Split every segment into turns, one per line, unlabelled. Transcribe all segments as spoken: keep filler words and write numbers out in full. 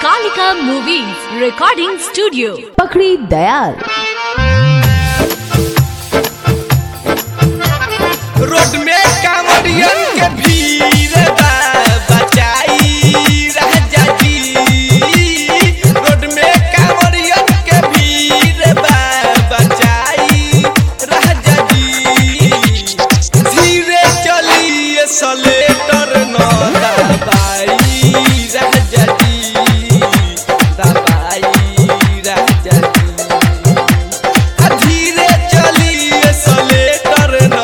Kalika Movies Recording Studio,
पकड़ी Dayal.
Road में कांवरियन के भीड़ बा, बचाई राजा जी। रोड में कांवरियन के भीड़ बा, बचाई राजा जी। धीरे चलिए सलेटर न दबाई राजा जी, दबाई राजा जी। धीरे चलिए सलेटर न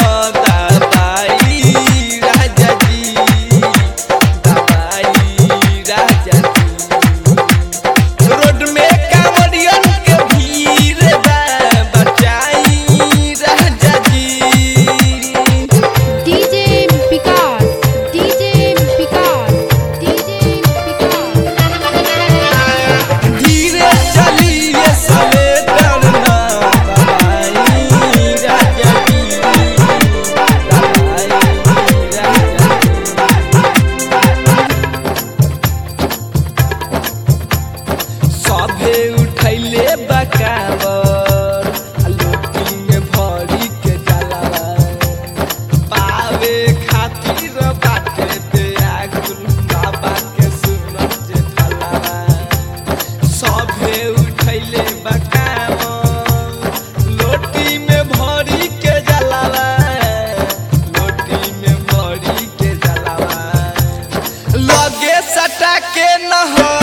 उठैले बकावर लोटी में भरी के जलावा, पावे खातिर बाटे दे आगुल बाबा के सुनत जे फलावा। सभे उठैले बकावर लोटी में भरी के जलावा, लोटी में भरी के जलावा। लगे सटा के नहर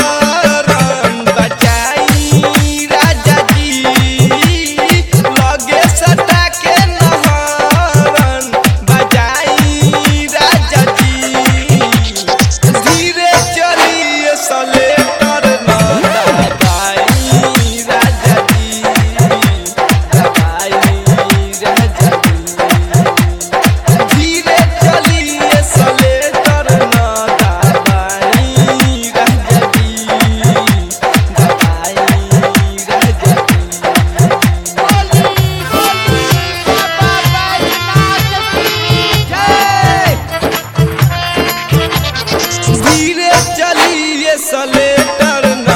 सलेटर न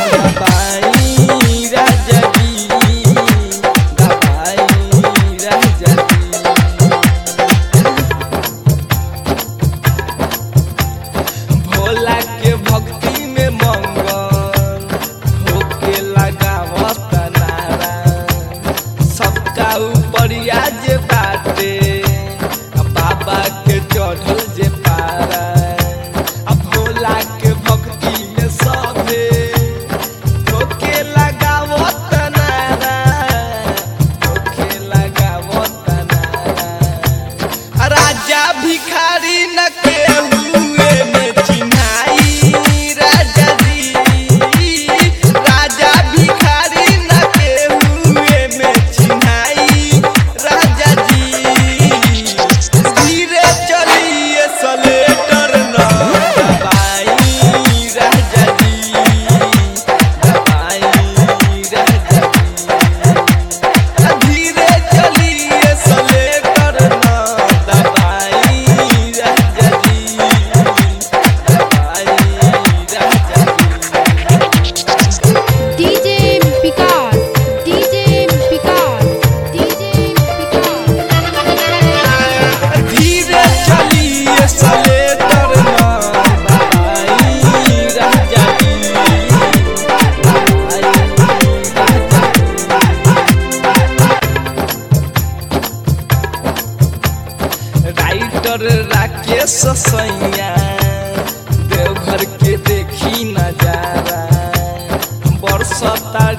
दबाई राजा जी, दबाई राजा जी। भोला के भक्ति में मंगल होके लगावत नारा, सबका ऊपरिया जे बाटे बाबा के चढ़ल जे पारा। भोला के भिखारी न केहुए में चिन्हाई राजा जी, राजा भिखारी न केहुए में चिन्हाई राजा जी। धीरे चलिए सलेटर न दबाई राजा जी, दबाई राजा जी। धीरे चलिए सलेटर न राकेश सैया देवघर के देखी नजारा, बरसता